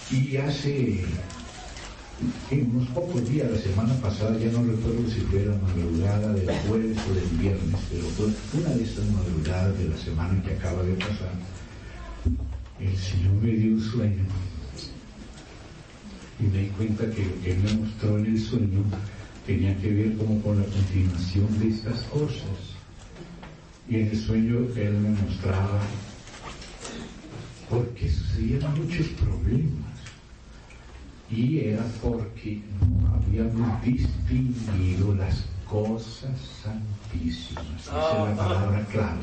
Y hace unos pocos días, la semana pasada, ya no recuerdo si fue la madrugada del jueves o del viernes, pero fue una de estas madrugadas de la semana que acaba de pasar, el Señor me dio un sueño y me di cuenta que lo que Él me mostró en el sueño tenía que ver como con la continuación de estas cosas. Y en el sueño Él me mostraba por qué sucedían muchos problemas, y era porque no habíamos distinguido las cosas santísimas. Esa es la palabra clave.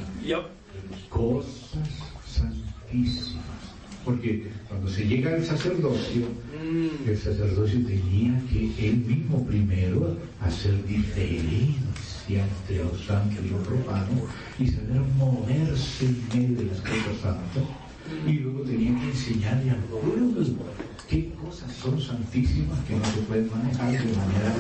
Cosas santísimas. Porque cuando se llega al sacerdocio, el sacerdocio tenía que él mismo primero hacer diferencia entre lo santo y lo profano y saber moverse en medio de las cosas santas, y luego tenía que enseñarle al pueblo qué cosas son santísimas que no se pueden manejar de manera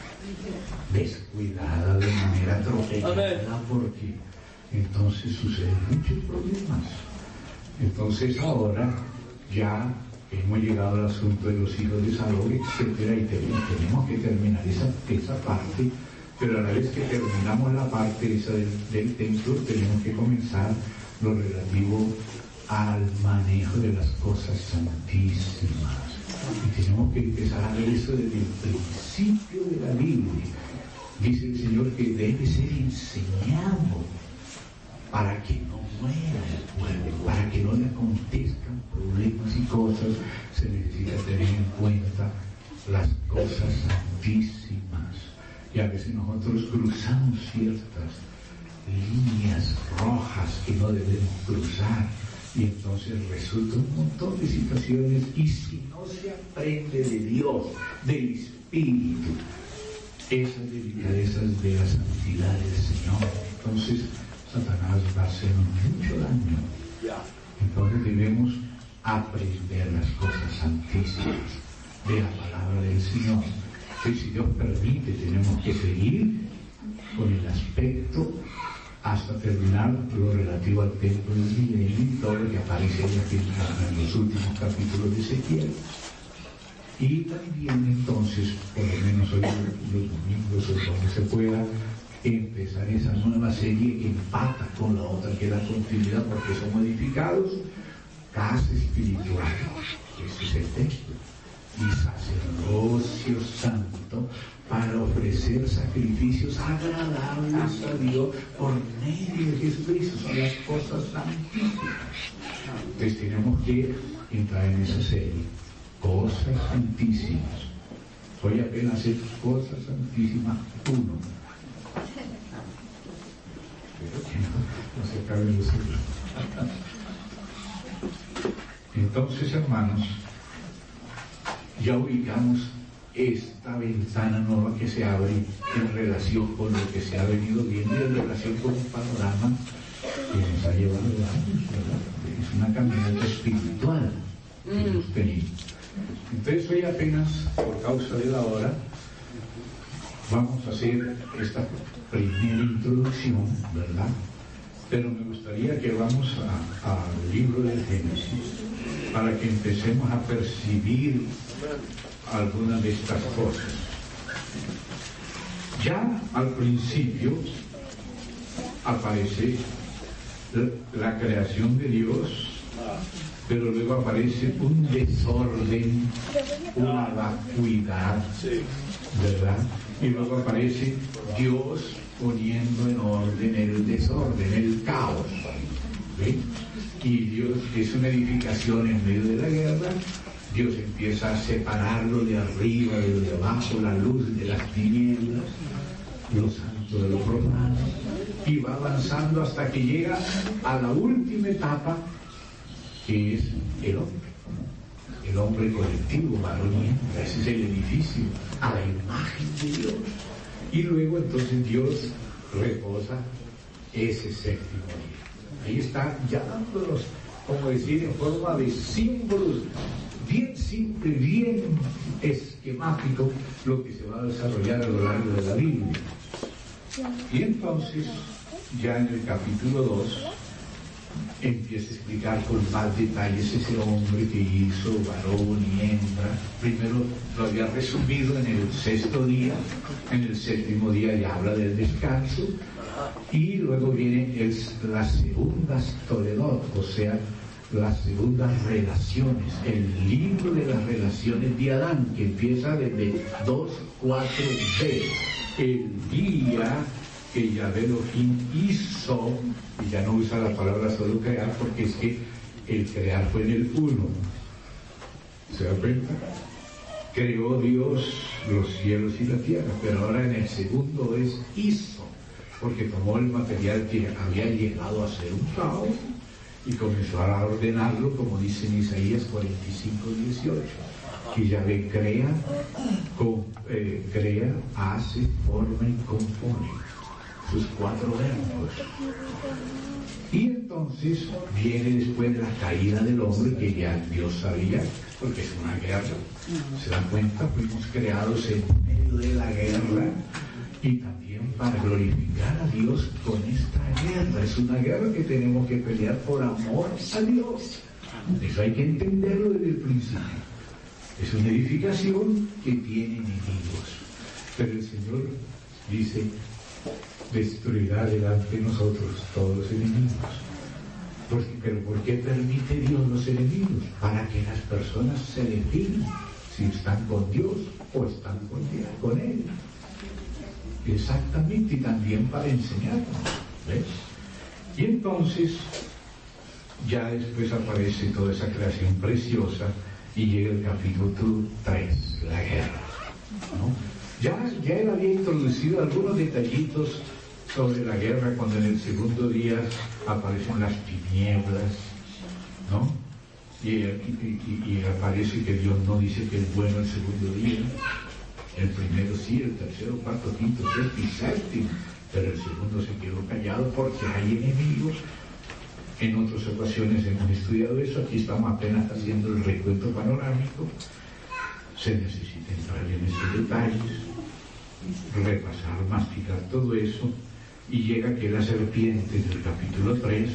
descuidada, de manera atropellada, porque entonces suceden muchos problemas. Entonces ahora ya hemos llegado al asunto de los hijos de Salón, etcétera, y tenemos que terminar esa parte, pero a la vez que terminamos la parte esa del templo, tenemos que comenzar lo relativo al manejo de las cosas santísimas. Y tenemos que empezar a ver eso desde el principio de la Biblia. Dice el Señor que debe ser enseñado para que no muera el pueblo, para que no le acontezcan problemas y cosas. Se necesita tener en cuenta las cosas santísimas. Y a veces nosotros cruzamos ciertas líneas rojas que no debemos cruzar, y entonces resulta un montón de situaciones, y si no se aprende de Dios, del Espíritu, esas delicadezas de la santidad del Señor, entonces Satanás va a hacer mucho daño. Entonces debemos aprender las cosas santísimas de la palabra del Señor. Entonces, si Dios permite, tenemos que seguir con el aspecto hasta terminar lo relativo al templo del milenio y todo lo que aparece aquí en los últimos capítulos de Ezequiel. Y también entonces, por lo menos hoy los domingos, o donde se pueda, empezar esa nueva serie que empata con la otra, que es la continuidad, porque son modificados, casa espiritual, ese es el texto, y sacerdocio santo, para ofrecer sacrificios agradables a Dios por medio de Jesucristo. Son las cosas santísimas. Entonces tenemos que entrar en esa serie, cosas santísimas. Hoy apenas es cosas santísimas 1. Pero que no se acabe de decirlo. Entonces, hermanos, ya ubicamos esta ventana nueva que se abre en relación con lo que se ha venido viendo y en relación con un panorama que nos ha llevado años, ¿verdad? Es una caminata espiritual que hemos tenido. Entonces hoy apenas, por causa de la hora, vamos a hacer esta primera introducción, ¿verdad? Pero me gustaría que vamos al libro del Génesis para que empecemos a percibir algunas de estas cosas. Ya al principio aparece la creación de Dios, pero luego aparece un desorden, una vacuidad, ¿verdad? Y luego aparece Dios poniendo en orden el desorden, el caos, ¿ve? Y Dios es una edificación en medio de la guerra. Dios empieza a separarlo de arriba, de abajo, la luz de las tinieblas, lo santo de lo profano, y va avanzando hasta que llega a la última etapa, que es el hombre colectivo, varón y hembra. Ese es el edificio a la imagen de Dios. Y luego entonces Dios reposa ese séptimo día. Ahí está ya dándonos, como decir, en forma de símbolos, bien simple, bien esquemático, lo que se va a desarrollar a lo largo de la Biblia. Y entonces, ya en el capítulo 2, empieza a explicar con más detalles ese hombre que hizo varón y hembra. Primero lo había resumido en el 6º día, en el 7º día ya habla del descanso, y luego viene las segundas toledot, o sea, las segundas relaciones, el libro de las relaciones de Adán, que empieza desde 2:4b, el día que Yahvé Elohim hizo, y ya no usa la palabra solo crear, porque es que el crear fue en el 1. ¿Se da cuenta? Creó Dios los cielos y la tierra, pero ahora en el segundo es hizo, porque tomó el material que había llegado a ser un caos y comenzó a ordenarlo, como dice en Isaías 45:18, que Yahvé crea, hace, forma y compone, sus 4 verbos. Y entonces viene después de la caída del hombre, que ya Dios sabía, porque es una guerra. ¿Se dan cuenta? Fuimos creados en medio de la guerra, y también para glorificar a Dios con esta guerra. Es una guerra que tenemos que pelear por amor a Dios. Eso hay que entenderlo desde el principio. Es una edificación que tiene enemigos, pero el Señor dice: destruirá delante de nosotros todos los enemigos. Pero ¿por qué permite Dios los enemigos? Para que las personas se definen si están con Dios o están con Él. Exactamente, y también para enseñarnos, ¿ves? Y entonces ya después aparece toda esa creación preciosa y llega el capítulo 3, la guerra, ¿no? Ya él había introducido algunos detallitos sobre la guerra cuando en el segundo día aparecen las tinieblas, ¿no? Y aparece que Dios no dice que es bueno el segundo día. El primero sí, el tercero, cuarto, quinto, sexto y séptimo, pero el segundo se quedó callado porque hay enemigos. En otras ocasiones hemos estudiado eso, aquí estamos apenas haciendo el recuento panorámico. Se necesita entrar en esos detalles, repasar, masticar todo eso, y llega que la serpiente del capítulo 3,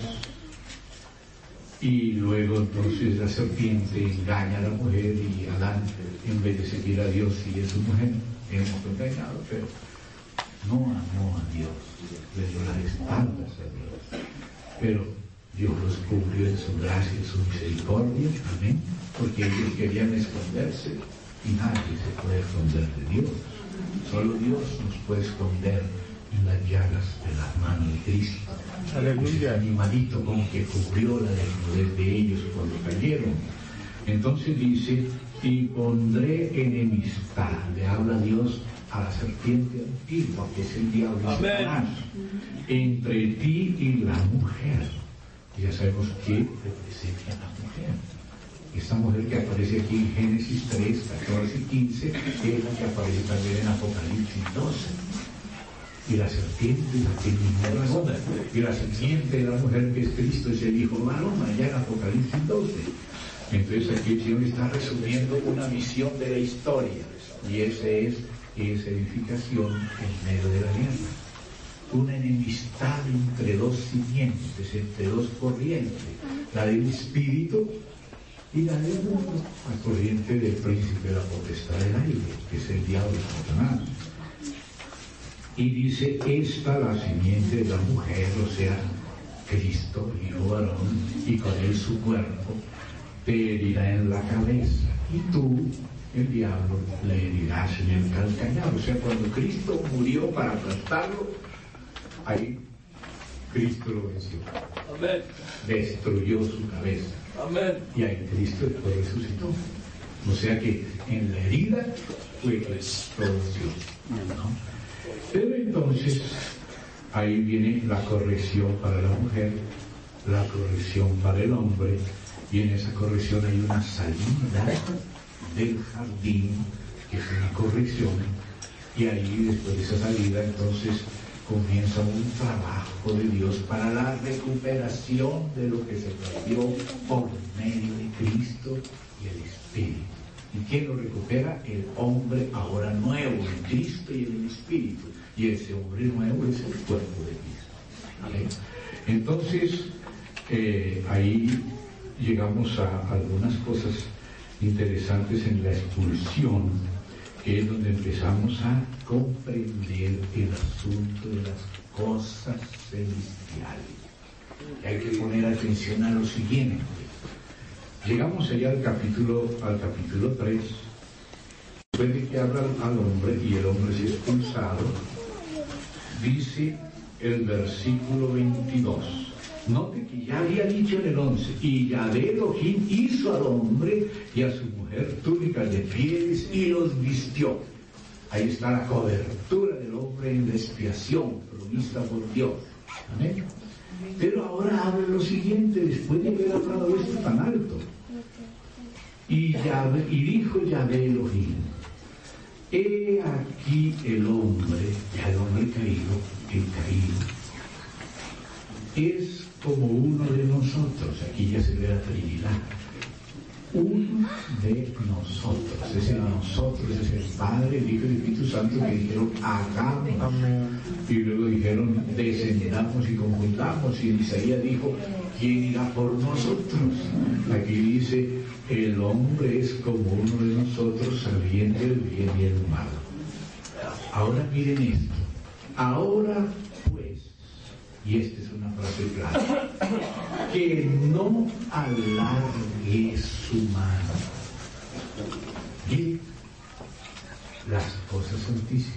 y luego entonces la serpiente engaña a la mujer, y Adán, en vez de seguir a Dios, sigue a su mujer. Hemos engañado, pero no amó a Dios, le dio las espaldas a Dios. Pero Dios los cubrió en su gracia y su misericordia, amén, porque ellos querían esconderse, y nadie se puede esconder de Dios. Solo Dios nos puede esconder en las llagas de las manos de Cristo. Aleluya. El animalito con que cubrió la desnudez de ellos cuando cayeron. Entonces dice: y pondré enemistad, le habla Dios a la serpiente antigua, que es el diablo y Satanás, entre ti y la mujer. Ya sabemos que representa a la mujer. Esta mujer que aparece aquí en Génesis 3, 14 y 15, es la que aparece también en Apocalipsis 12. Y la serpiente, la que mismo razón, y la simiente de la mujer, que es Cristo, es el Hijo varón, allá en Apocalipsis 12. Entonces aquí el Señor está resumiendo una visión de la historia, y esa es edificación en medio de la guerra. Una enemistad entre dos simientes, entre dos corrientes, la del espíritu y la del mundo, la corriente del príncipe de la potestad del aire, que es el diablo y Satanás. Y dice: esta la simiente de la mujer, o sea, Cristo, Hijo varón, y con él su cuerpo, te herirá en la cabeza, y tú, el diablo, le herirás en el calcañar. O sea, cuando Cristo murió para aplastarlo, ahí Cristo lo venció. Amén. Destruyó su cabeza. Amén. Y ahí Cristo después resucitó. O sea que en la herida fue todo Dios, ¿no? Pero entonces ahí viene la corrección para la mujer, la corrección para el hombre, y en esa corrección hay una salida del jardín, que es una corrección, y ahí después de esa salida entonces comienza un trabajo de Dios para la recuperación de lo que se perdió por medio de Cristo y el Espíritu. ¿Y quién lo recupera? El hombre ahora nuevo, en Cristo y en el Espíritu. Y ese hombre nuevo es el cuerpo de Cristo. ¿Vale? Entonces, ahí llegamos a algunas cosas interesantes en la expulsión, que es donde empezamos a comprender el asunto de las cosas celestiales. Hay que poner atención a lo siguiente. Llegamos allá al capítulo 3, después de que habla al hombre y el hombre es expulsado, dice el versículo 22. Note que ya había dicho en el 11, y Yahvé Elohim hizo al hombre y a su mujer túnicas de pieles y los vistió. Ahí está la cobertura del hombre en la expiación provista por Dios. Amén. Pero ahora habla lo siguiente, después de haber hablado esto tan alto. Y dijo Yahvé Elohim, he aquí el hombre, ya el hombre caído, el caído, es como uno de nosotros. Aquí ya se ve la Trinidad. Uno de nosotros. Ese nosotros es el Padre, el Hijo y el Espíritu Santo, que dijeron hagamos. Y luego dijeron descendamos y conjuntamos. Y Isaías dijo, ¿quién irá por nosotros? Aquí dice, el hombre es como uno de nosotros, sabiendo el bien y el mal. Ahora miren esto. Ahora pues, y esta es una frase clara, que no alargue su mano. Miren las cosas santísimas.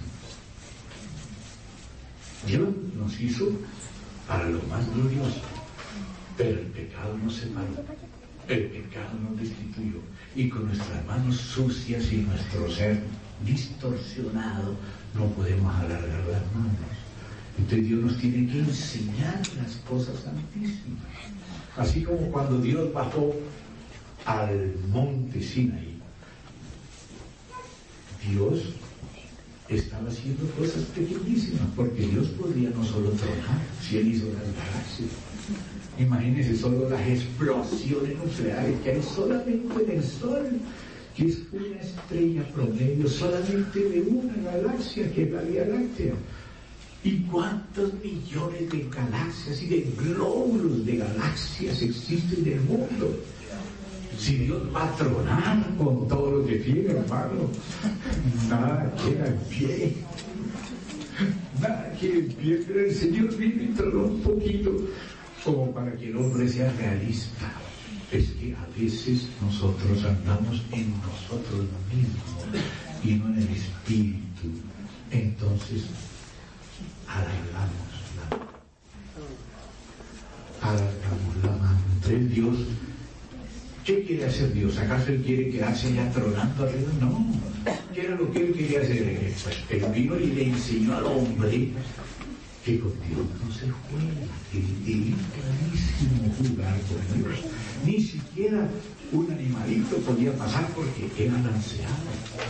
Dios nos hizo para lo más glorioso, pero el pecado nos separó, el pecado nos destituyó, y con nuestras manos sucias y nuestro ser distorsionado no podemos alargar las manos. Entonces Dios nos tiene que enseñar las cosas santísimas. Así como cuando Dios bajó al monte Sinaí, Dios estaba haciendo cosas pequeñísimas, porque Dios podría no solo tronar, si Él hizo las galaxias. Imagínense solo las explosiones nucleares que hay solamente en el Sol, que es una estrella promedio solamente de una galaxia, que es la Vía Láctea. ¿Y cuántos millones de galaxias y de glóbulos de galaxias existen en el mundo? Si Dios va a tronar con todo lo que tiene, hermano, nada queda en pie. Nada queda en pie, pero el Señor vino y tronó un poquito, como para que el hombre sea realista. Es que a veces nosotros andamos en nosotros mismos y no en el Espíritu. Entonces, alargamos la mano. Entonces Dios, ¿qué quiere hacer Dios? ¿Acaso Él quiere quedarse ya tronando arriba? No. ¿Qué era lo que Él quería hacer? Pues Él vino y le enseñó al hombre que con Dios no se juega, que es clarísimo jugar con Dios. Ni siquiera un animalito podía pasar porque era lanceado.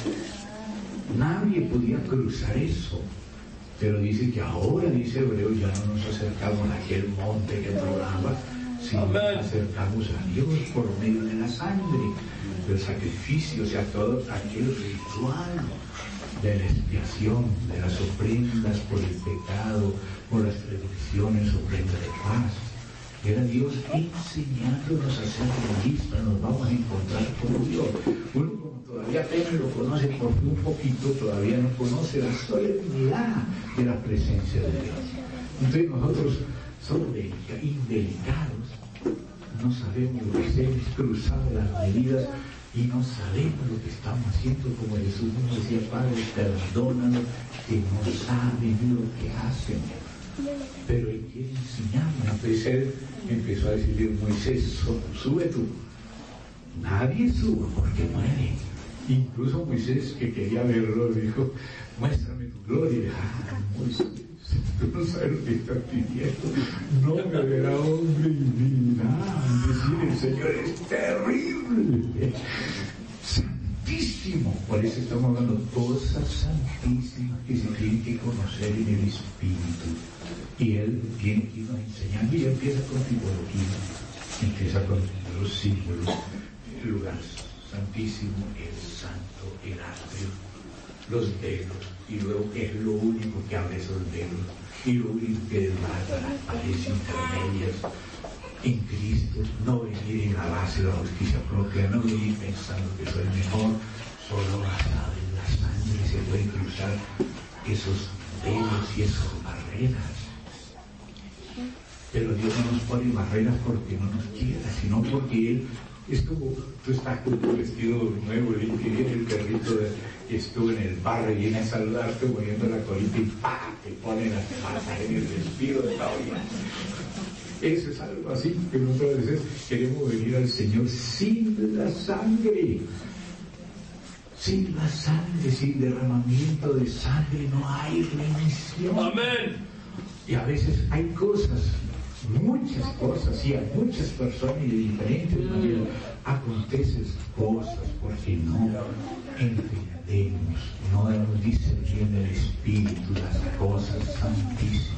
Nadie podía cruzar eso. Pero dice que ahora, dice Hebreo, ya no nos acercamos a aquel monte que tronaba, sino nos acercamos a Dios por medio de la sangre, del sacrificio, o sea, todo aquel ritual de la expiación, de las ofrendas por el pecado, por las predicciones, ofrenda de paz. Era Dios enseñándonos a ser realistas, nos vamos a encontrar con Dios. Uno, como todavía apenas lo conoce por un poquito, todavía no conoce la solemnidad de la presencia de Dios. Entonces nosotros somos indelicados, no sabemos lo que hacemos, cruzamos las medidas y no sabemos lo que estamos haciendo, como Jesús nos decía, Padre, perdónanos que no saben lo que hacen. Pero Él quiere enseñarme. Entonces Él empezó a decirle, Moisés, sube tú. Nadie sube porque muere. Incluso Moisés, que quería verlo, dijo, muéstrame tu gloria. Moisés, tú no sabes lo que estás pidiendo. No me verá hombre y nada. Decir, el Señor es terrible, santísimo. Por eso estamos hablando de cosas santísimas que se tienen que conocer en el Espíritu. Y Él tiene que irnos enseñando, y empieza con simbología, empieza con los símbolos, el lugar santísimo, el santo, el atrio, los velos, y luego es lo único que abre esos velos, y lo único que desbarata las paredes intermedias, en Cristo, no venir en la base de la justicia propia, no venir pensando que soy mejor, solo basado en la sangre se pueden cruzar esos velos y esas barreras. Pero Dios no nos pone barreras porque no nos quiera, sino porque Él es como tú estás con tu vestido nuevo y viene el perrito que estuvo en el barrio y viene a saludarte poniendo la colita y ¡pah! Te pone las patas en el vestido de la olla. Eso es algo así que muchas veces queremos venir al Señor sin la sangre. Sin la sangre, sin derramamiento de sangre no hay remisión. Amén. Y a veces hay cosas, muchas cosas, y a muchas personas y de diferentes maneras acontecen cosas porque no entendemos, no damos discerniendo el Espíritu, las cosas santísimas.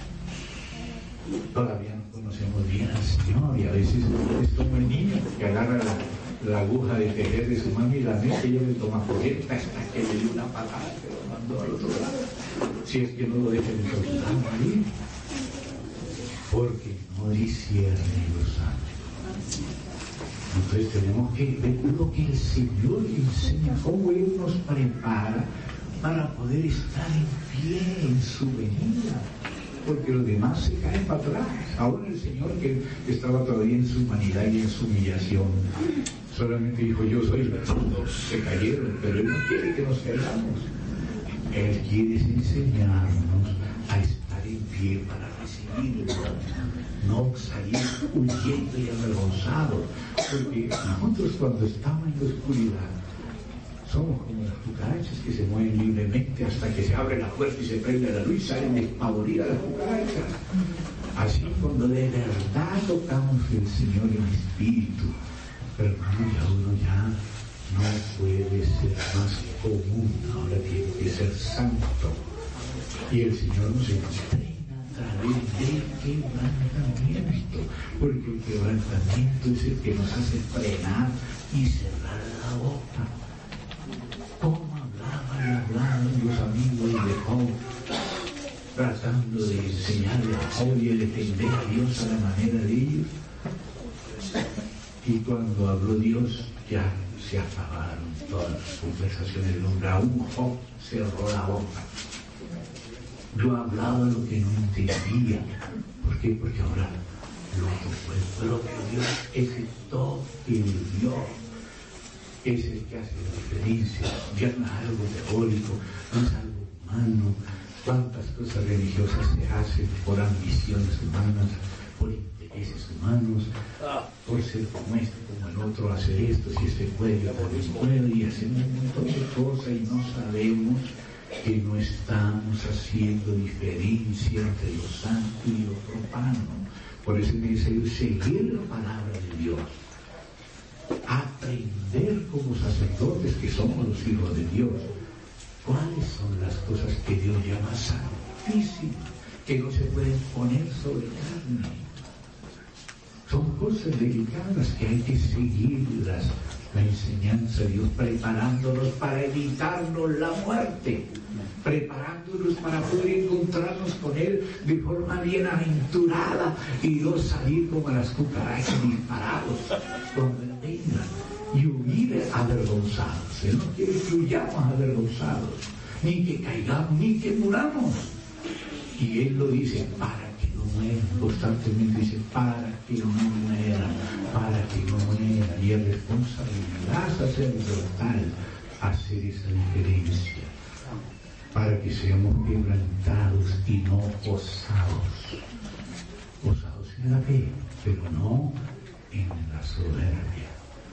Todavía no conocemos bien al Señor y a veces es como el niño que agarra la aguja de tejer de su mami y la mete y ella le toma corriente hasta que le dio una patada que lo mandó al otro lado. Si es que no lo deja de soltar ahí, porque no discierne los ángeles. Entonces tenemos que ver lo que el Señor enseña, cómo Él nos prepara para poder estar en pie en su venida. Porque los demás se caen para atrás. Ahora el Señor, que estaba todavía en su humanidad y en su humillación, solamente dijo: yo soy, todos se cayeron, pero Él no quiere que nos caigamos. Él quiere enseñarnos a estar en pie para recibirlo, no salir huyendo y avergonzados. Porque nosotros, cuando estamos en la oscuridad, somos como las cucarachas que se mueven libremente hasta que se abre la puerta y se prende la luz y salen despavoridas las cucarachas. Así, cuando de verdad tocamos el Señor en espíritu, pero uno ya no puede ser más común, ahora tiene que ser santo. Y el Señor nos entrena a través del quebrantamiento, porque el quebrantamiento es el que nos hace frenar y cerrar la boca. ¿Cómo hablaban los amigos de Job, tratando de enseñarle a Job y de defender a Dios a la manera de ellos? Y cuando habló Dios, ya se acabaron todas las conversaciones del hombre. Aún Job cerró la boca. Yo hablaba lo que no entendía. ¿Por qué? Porque ahora lo fue el propio Dios, ese todo el Dios. Es el que hace la diferencia. Ya no es algo teórico, no es algo humano. Cuántas cosas religiosas se hacen por ambiciones humanas, por intereses humanos, por ser como este, como el otro, hacer esto, si este puede, yo también puedo, y hacemos un montón de cosas y no sabemos que no estamos haciendo diferencia entre lo santo y lo profano. Por eso es necesario seguir la palabra de Dios, aprender como sacerdotes que somos los hijos de Dios cuáles son las cosas que Dios llama santísimas, que no se pueden poner sobre carne. Son cosas delicadas que hay que seguirlas, la enseñanza de Dios, preparándonos para evitarnos la muerte, preparándonos para poder encontrarnos con Él de forma bienaventurada y no salir como las cucarachas disparados cuando Él venga y huir avergonzados. Él no quiere que huyamos avergonzados, ni que caigamos, ni que muramos. Y Él lo dice para que no mueran, constantemente dice para que no mueran, para que no mueran. Y es responsabilidad sacerdotal hacer esa diferencia, para que seamos quebrantados y no osados. Osados en la fe, pero no en la soberbia.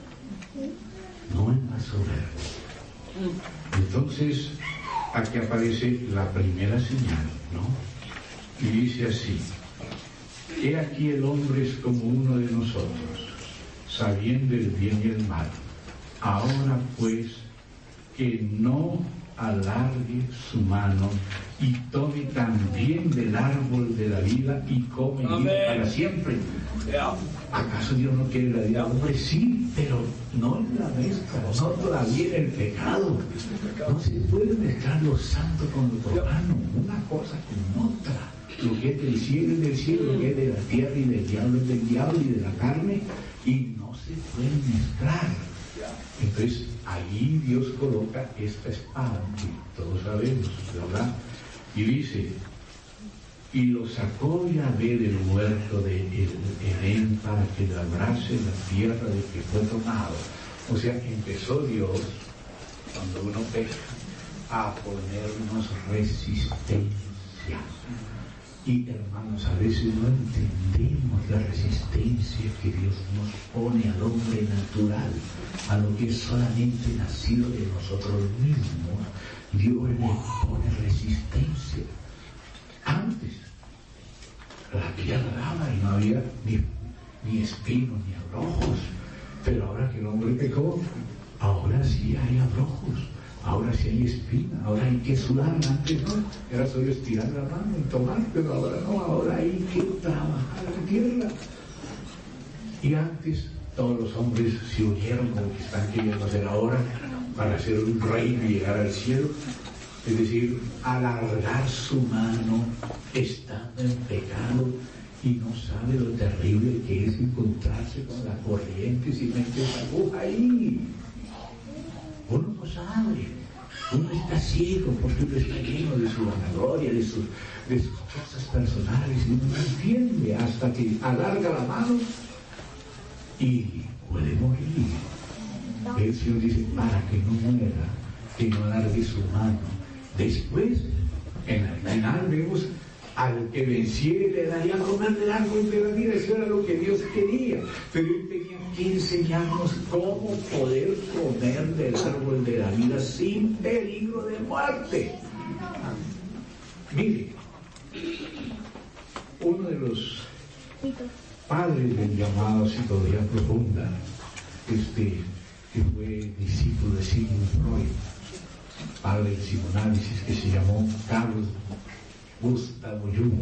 No en la soberbia. Entonces, aquí aparece la primera señal, ¿no? Y dice así: he aquí el hombre es como uno de nosotros, sabiendo el bien y el mal. Ahora pues, que no alargue su mano y tome también del árbol de la vida y come y vive para siempre. ¿Acaso Dios no quiere la vida? Hombre, sí, pero no en la mezcla, no todavía en el pecado. No se puede mezclar lo santo con lo profano, una cosa con otra. lo que es del cielo es del cielo, lo que es de la tierra y del diablo es del diablo y de la carne, y no se pueden mezclar. Entonces ahí Dios coloca esta espada que todos sabemos, ¿verdad? Y dice: y lo sacó Yahvé del huerto de Edén para que labrase la tierra de que fue tomado. O sea que empezó Dios, cuando uno peca, a ponernos resistencia. Y hermanos, a veces no entendemos la resistencia que Dios nos pone al hombre natural, a lo que es solamente nacido de nosotros mismos. Dios le pone resistencia. Antes la tierra daba y no había ni espinos ni abrojos, pero ahora que el hombre pecó, ahora sí hay abrojos, ahora sí hay espina, ahora hay que sudar. Antes no, era solo estirar la mano y tomar, pero ahora no, ahora hay que trabajar la tierra. Y antes todos los hombres se unieron como que están queriendo hacer ahora para ser un reino y llegar al cielo, es decir, alargar su mano estando en pecado, y no sabe lo terrible que es encontrarse con la corriente si mete esa aguja ahí. Uno no sabe, uno está ciego porque uno está lleno de su vanagloria, de sus cosas personales, y uno no entiende hasta que alarga la mano y puede morir. El Señor dice: para que no muera, que no alargue su mano. Después, en el final vemos: al que venciere le daría a comer del árbol de la vida. Eso era lo que Dios quería, pero Él tenía que enseñarnos cómo poder comer del árbol de la vida sin peligro de muerte. Mire, uno de los padres del llamado psicología profunda, que fue discípulo de Sigmund Freud, padre del psicoanálisis, que se llamó Carl Gustav Jung,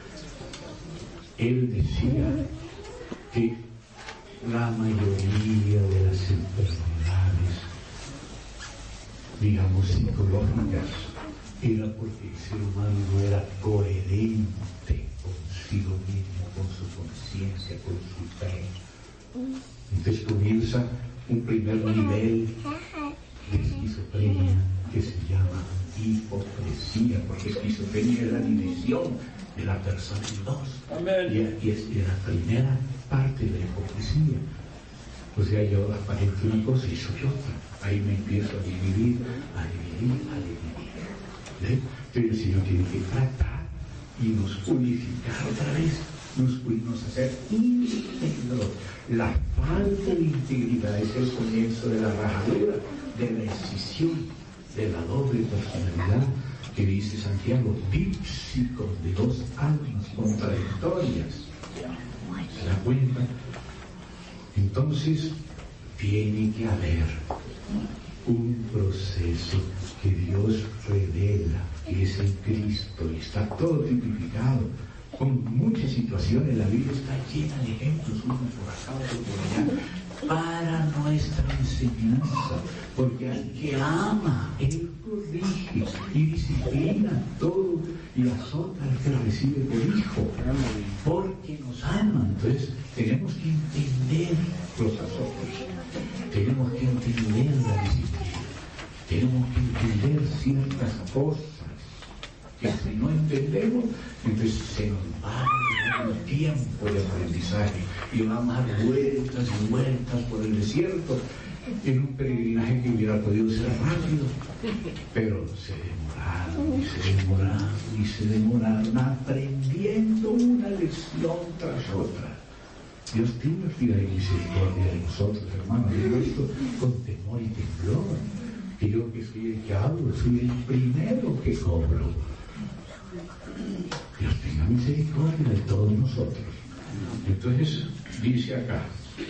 él decía que la mayoría de las enfermedades, digamos, psicológicas, era porque el ser humano no era coherente consigo mismo, con su conciencia, con su fe. Entonces comienza un primer nivel de esquizofrenia que se llama hipocresía, porque esquizofrenia es la división de la persona en dos. Y es la primera parte de la hipocresía. O sea, yo aparento una cosa y soy otra. Ahí me empiezo a dividir. ¿Ven? Pero el Señor tiene que tratar y nos unificar otra vez, nos hacer íntegros. La falta de integridad es el comienzo de la rajadura, de la escisión, de la doble personalidad que dice Santiago, dípsicos, de dos almas contradictorias. ¿Se da cuenta? Entonces tiene que haber un proceso que Dios revela, que es en Cristo, y está todo tipificado con muchas situaciones. La Biblia está llena de ejemplos, uno por acá, otro por allá, para nuestra enseñanza, porque al que ama, Él corrige y disciplina todo y azota al que recibe por hijo, porque nos ama. Entonces tenemos que entender los azotes, tenemos que entender la disciplina, tenemos que entender ciertas cosas que si no entendemos, entonces se nos va un tiempo de aprendizaje y vamos a dar vueltas y vueltas por el desierto en un peregrinaje que hubiera podido ser rápido, pero se demoraron aprendiendo una lección tras otra. Dios tiene piedad y misericordia de nosotros, hermanos. Yo esto con temor y temblor, que yo que soy el que hablo, soy el primero que cobro. Dios tenga misericordia de todos nosotros. Entonces dice acá: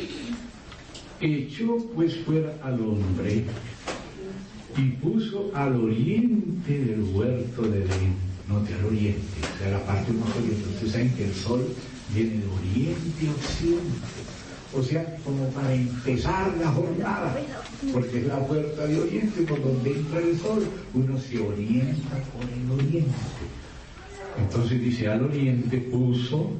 echó pues fuera al hombre y puso al oriente del huerto de Edén. Note, al oriente, o sea, la parte más oriente. Ustedes saben que el sol viene de oriente a occidente, o sea, como para empezar la jornada, porque es la puerta de oriente por donde entra el sol. Uno se orienta por el oriente. Entonces dice, al oriente puso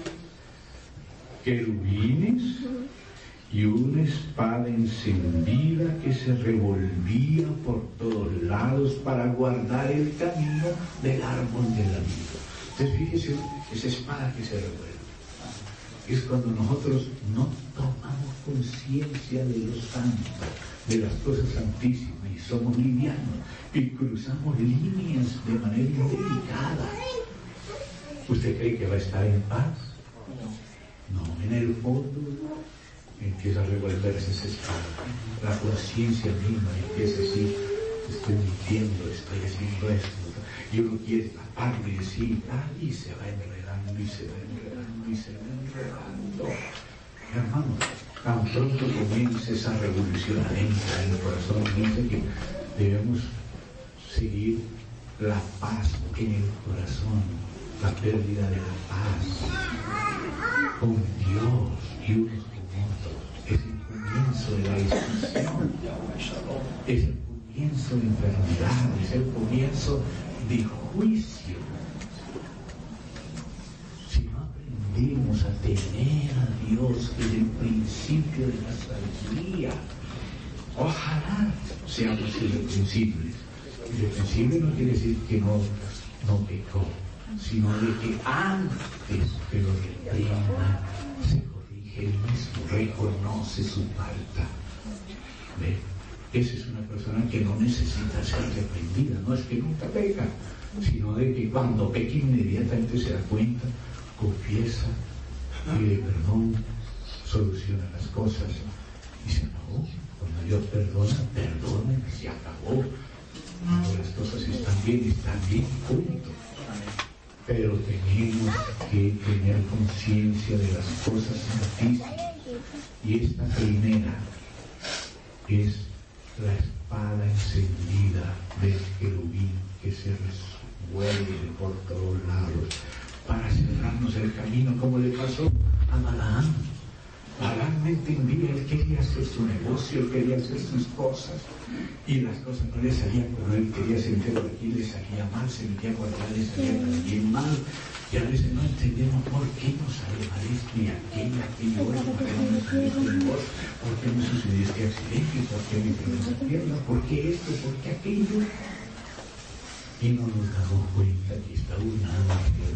querubines y una espada encendida que se revolvía por todos lados para guardar el camino del árbol de la vida. Entonces fíjese, esa espada que se revuelve es cuando nosotros no tomamos conciencia de los santos, de las cosas santísimas, y somos livianos y cruzamos líneas de manera indelicada. ¿Usted cree que va a estar en paz? No, en el fondo empieza a revolverse esa espada. La conciencia misma empieza a decir, estoy mintiendo, estoy haciendo esto. Y uno quiere taparlo y decir, y se va enredando, y se va enredando, y se va enredando. Hermano, tan pronto comienza esa revolución adentro en el corazón, dice que debemos seguir la paz en el corazón, la pérdida de la paz con Dios y unos con otros. Es el comienzo de la discusión, es el comienzo de enfermedad, es el comienzo de juicio. Si no aprendemos a tener a Dios desde el principio de la sabiduría, ojalá seamos irreprensibles. Irreprensible no quiere decir que no pecó, sino de que antes que lo reprenda se corrige él mismo, reconoce su falta. ¿Ve? Esa es una persona que no necesita ser reprendida, no es que nunca peca, sino de que cuando peca inmediatamente se da cuenta, confiesa, pide perdón, soluciona las cosas y se acabó. Cuando Dios perdona y se acabó. Cuando las cosas están bien, punto. Pero tenemos que tener conciencia de las cosas santísimas. Y esta primera es la espada encendida del querubín que se revuelve por todos lados para cerrarnos el camino, como le pasó a Balaam. Balaam no entendía, él quería hacer su negocio, él quería hacer sus cosas, y las cosas no le salían como él quería, se metía por aquí, le salía mal, se metía por allá, le salía también mal, y a veces no entendemos por qué nos sale mal esto y aquello, por qué no me sale esto y por qué me sucedió este accidente, por qué me quedé esa pierna, por qué esto, por qué aquello, y no nos damos cuenta que está un ángel.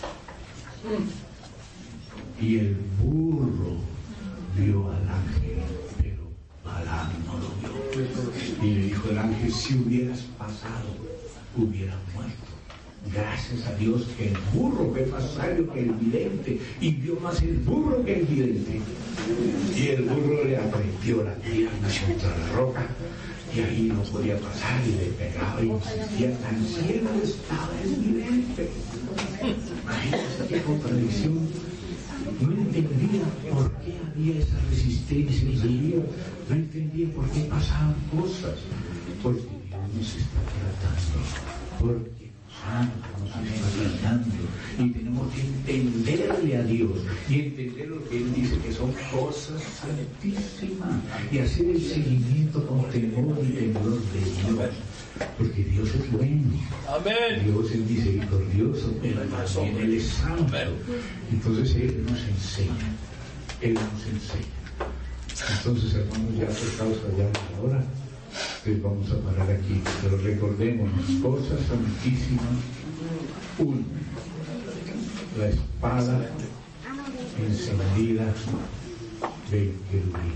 Y el burro vio al ángel, pero Balaam no lo vio. Y le dijo el ángel, si hubieras pasado, hubieras muerto. Gracias a Dios que el burro fue más sabio que el vidente, y vio más el burro que el vidente. Y el burro le apretó la pierna contra la roca, y ahí no podía pasar, y le pegaba y insistía, tan ciego estaba el vidente. Imagínense qué contradicción. No entendía por qué había esa resistencia en su vida, no entendía por qué pasaban cosas, porque Dios nos está tratando, porque nos está tratando, y tenemos que entenderle a Dios y entender lo que Él dice que son cosas santísimas y hacer el seguimiento con temor y temblor de Dios. Porque Dios es bueno. Amén. Dios es misericordioso, pero también Él es santo. Entonces Él nos enseña. Él nos enseña. Entonces, hermanos, ya por causa ya de la hora, pues vamos a parar aquí. Pero recordémonos, cosas santísimas. 1. La espada encendida del querubín.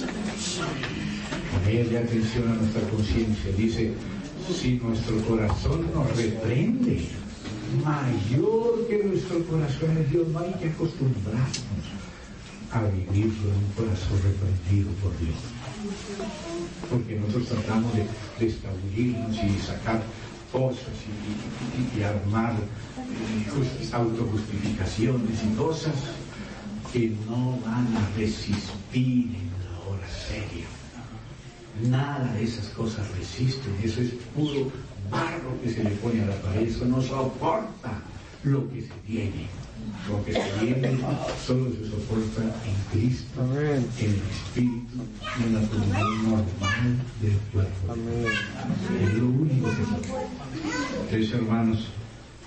Ponerle atención a nuestra conciencia. Dice, si nuestro corazón nos reprende, mayor que nuestro corazón es Dios. No hay que acostumbrarnos a vivir con un corazón reprendido por Dios, porque nosotros tratamos de escabullirnos y sacar cosas y armar autojustificaciones y cosas que no van a resistir en la hora seria. Nada de esas cosas resisten. Eso es puro barro que se le pone a la pared. Eso no soporta lo que se tiene. Lo que se tiene solo se soporta en Cristo, en el Espíritu y en la comunión normal del cuerpo. Es lo único que se puede. Entonces, hermanos,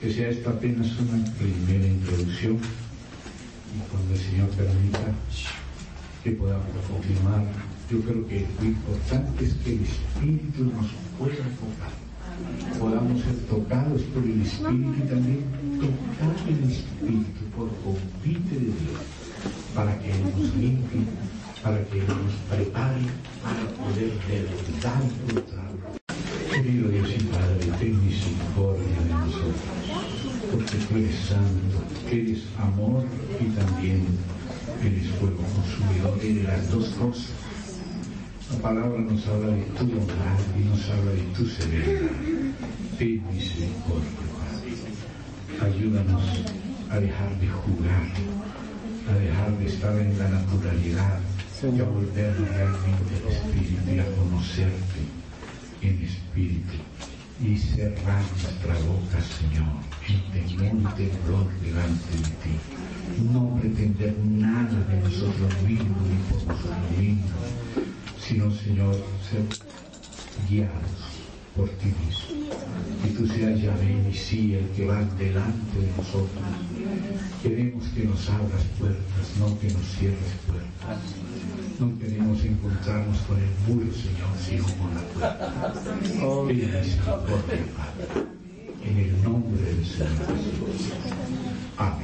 que sea esta apenas una primera introducción, y cuando el Señor permita que podamos confirmar, yo creo que lo importante es que el Espíritu nos pueda tocar, podamos ser tocados por el Espíritu y también tocar el Espíritu por convite de Dios, para que Él nos limpie, para que Él nos prepare para poder de verdad encontrarlo. Querido Dios y Padre, ten misericordia de nosotros, porque tú eres santo, que eres amor y también eres fuego consumidor, eres las dos cosas. La palabra nos habla de tu bondad y nos habla de tu severidad. Ten misericordia, Padre. Ayúdanos a dejar de jugar, a dejar de estar en la naturalidad, y a volver realmente al Espíritu y a conocerte en Espíritu, y cerrar nuestra boca, Señor, en temor y temblor delante de ti. No pretender nada de nosotros mismos ni por nosotros mismos, sino, Señor, ser guiados por ti mismo. Que tú seas Yahvé y sí el que va delante de nosotros. Queremos que nos abras puertas, no que nos cierres puertas. No queremos encontrarnos con el muro, Señor, sino con la puerta. Pide misericordia, Padre, en el nombre del Señor Jesús. Amén.